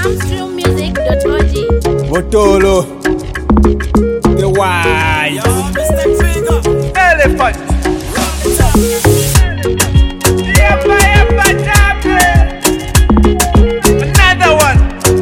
AmstrongMusic.org. Botolo, the wise elephant. Another one.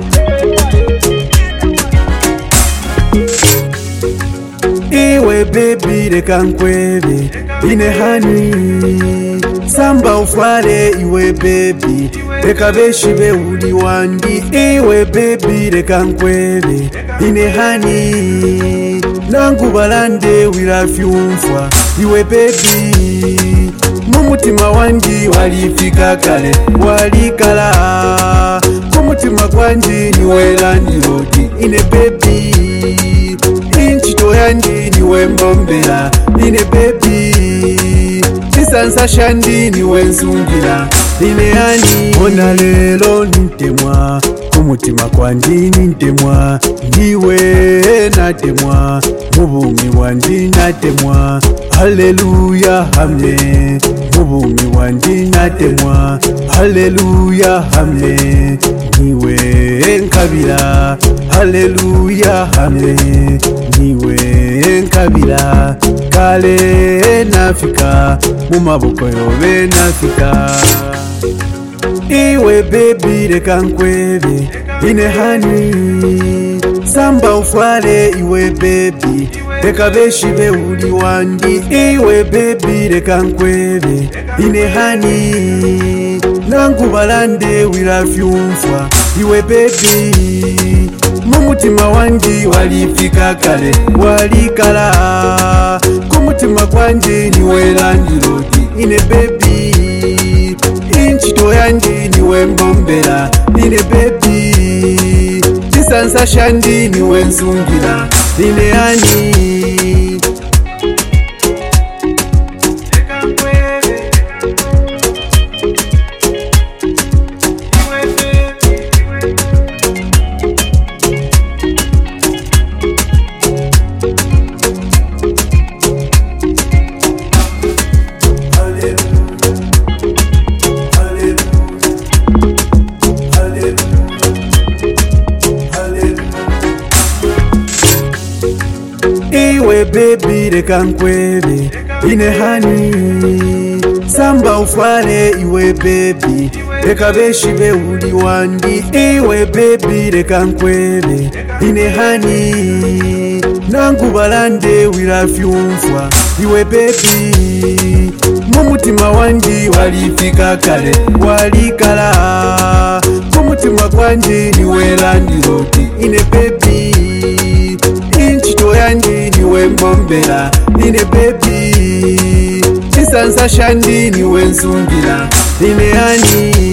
Iwe baby reka nkwebe ine hani samba ufare iwe baby reka beshi be uli wandi iwe baby reka nkwebe ine hani nangu balande wirafyumfwa iwe baby mumutima wandi walifika kale walikala kumutima kwanji niwe landilodi ine baby inchito yandi niwe mbombera ine baby chisansa shandi niwe nzungira ine yani ona lelo nintemwa kumutima kwandi nintemwa niwe natemwa mubumi wandi natemwa haleluya amen mubumi wandi natemwa haleluya amen niwe nkabira haleluya amen niwe nkabira kale nafika mumaboko yobe nafika iwe baby reka nkwebe ine hani samba ufare iwe baby reka beshi be uli wandi iwe baby reka nkwebe ine hani nangu balande wirafyumfwa iwe baby mumutima wandi walifika kale walikala kumutima kwanji niwe landilodi ine baby inchito yandi niwe mbombera ine baby chisansa shandi niwe nzungira ine yani iwe baby reka nkwebe ine hani samba ufare iwe baby reka beshi be uli wandi iwe baby reka nkwebe ine hani nangu balande wirafyumfwa iwe baby mumutima wandi walifika kale walikala kumutima kwanji niwe landilodi ine baby inchito yandi niwe mbombera ine baby chisansa shandi niwe nzungira ine yani